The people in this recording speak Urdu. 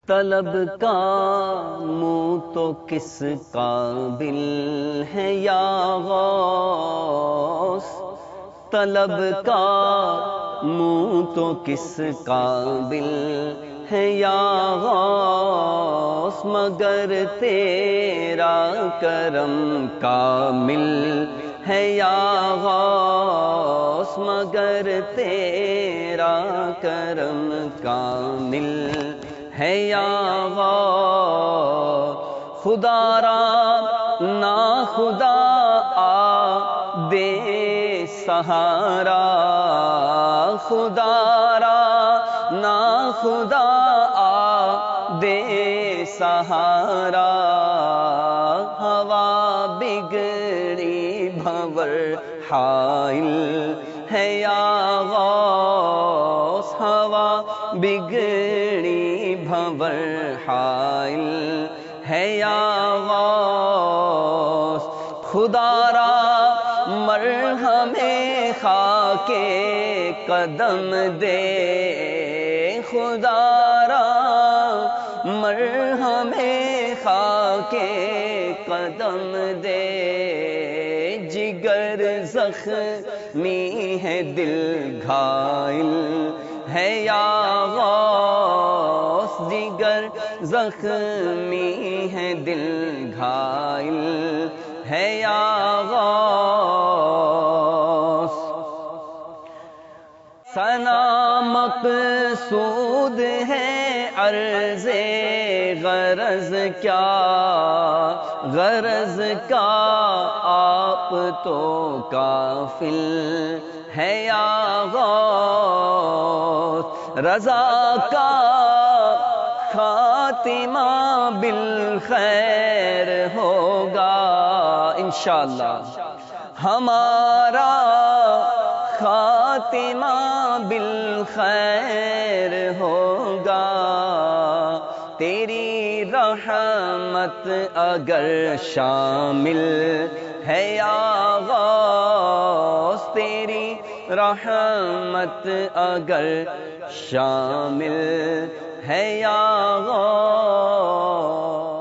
طلب کا منہ تو کس قابل ہے یا غوث، طلب کا منہ تو کس قابل ہے یا غوث، مگر تیرا کرم کامل ہے یا غوث، مگر تیرا کرم کامل ہے یا غوث۔ خدا را نا خدا دے سہارا، خدا را نا خدا دے سہارا، ہوا بگڑی بھور حائل ہے یا غوث، ہوا بگڑی بھور حائل ہے یا غوث۔ خدا را مرہم خاک قدم دے، خدا را مرہم خاک قدم دے، جگر زخمی ہے دل گھائل ہے یا غوث، جگر زخمی ہے دل گھائل ہے یا غوث۔ ثنا مقصود ہے عرض غرض کیا، غرض کا آپ تو کافل ہے یا غوث، رضا کا خاتمہ بالخیر ہوگا انشاءاللہ، ہمارا خاتمہ بالخیر ہوگا، تیری رحمت اگر شامل ہے یا غوث، تیری رحمت اگر شامل ہے یا غوث۔